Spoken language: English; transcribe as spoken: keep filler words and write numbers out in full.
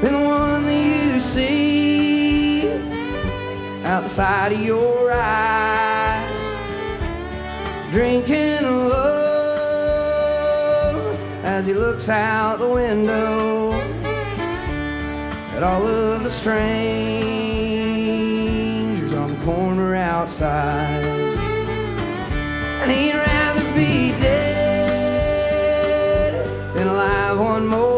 than the one that you see out the side of your eye, drinking alone as he looks out the window at all of the strangers on the corner outside. And he'd rather be dead than alive one more